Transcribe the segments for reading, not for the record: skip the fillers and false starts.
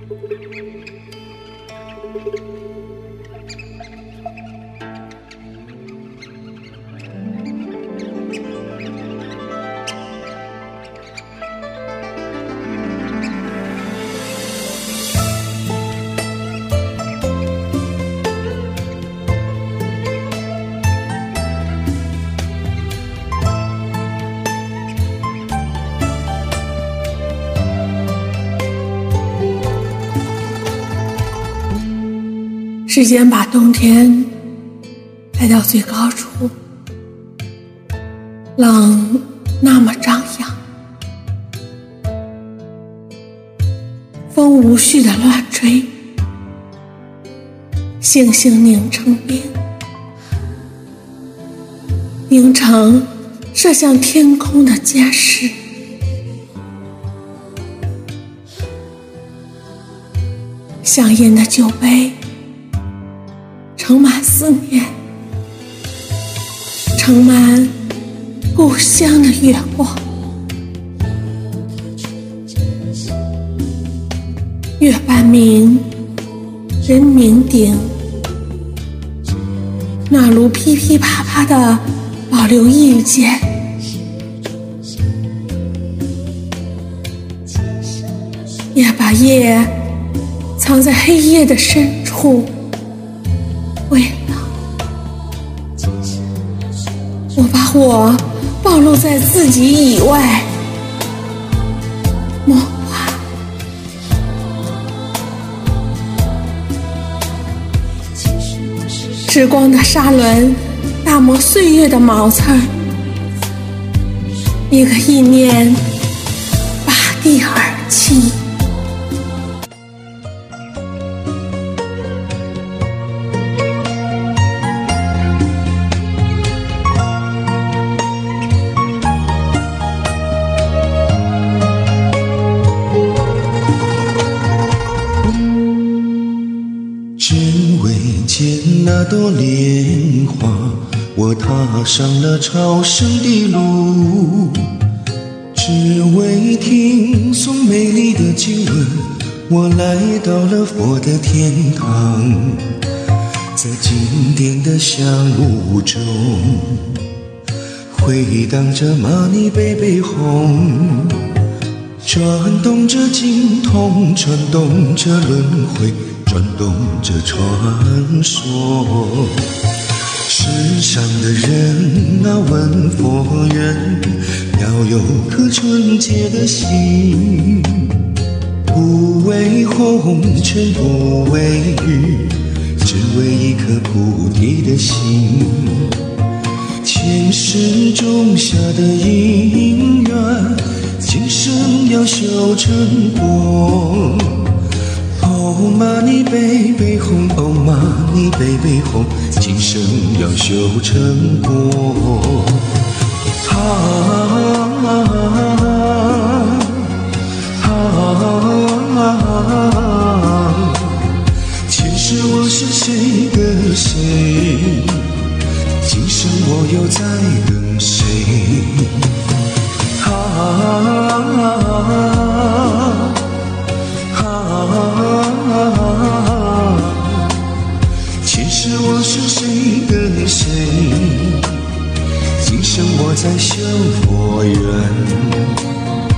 时间把冬天带到最高处，冷那么张扬，风无序地乱吹，星星凝成冰，凝成射向天空的箭矢。香烟的酒杯盛满思念，盛满故乡的月光。月半明，人酩酊，暖炉噼噼啪啪地保留意见，也把夜藏在黑夜的深处。为了我把我暴露在自己以外，梦话。时光的砂轮打磨岁月的毛刺，一个意念拔地而起。 那朵莲花，我踏上了朝圣的路，只为听诵美丽的经文。我来到了佛的天堂，在经典的香雾中，回荡着玛尼贝贝哄，转动着经筒，转动着轮回，转动着传说。世上的人啊，问佛缘，要有颗纯洁的心，不为红尘，不为欲，只为一颗菩提的心。前世种下的因缘，今生要修成果。哦玛尼贝贝哄，哦玛尼贝贝哄，今生要修成果。前世我是谁的谁，今生我又在等谁？前世我是谁的谁，今生我在修佛缘。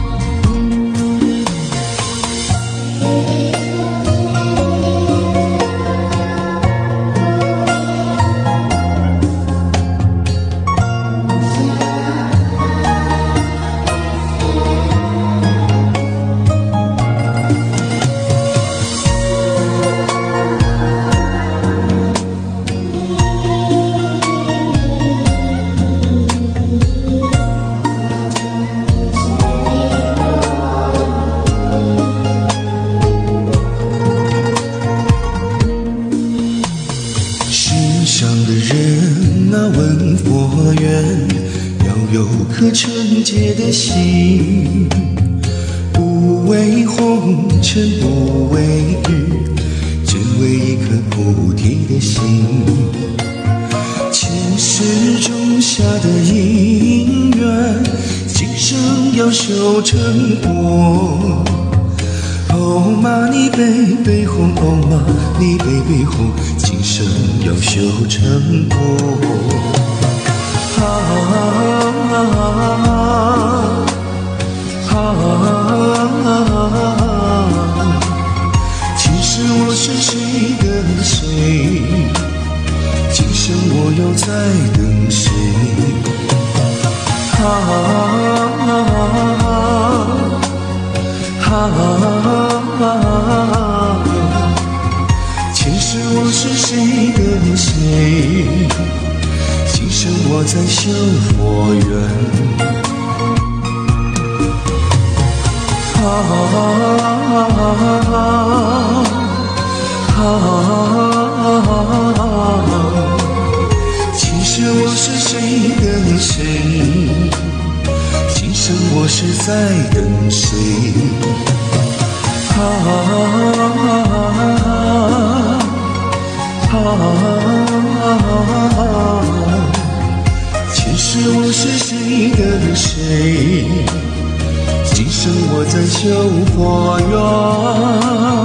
问佛缘，要有颗纯洁的心，不为红尘，不为欲，只为一颗菩提的心。前世种下的因缘，今生要修成果。哦哦玛尼贝贝红，哦玛尼贝贝红，今生要修成果。其实我是谁的谁？今生我又在等谁？前世我是谁的谁？今生我在修佛缘。前世我是谁的谁？今生我是在等谁？前世我是谁的谁？今生我在修佛缘。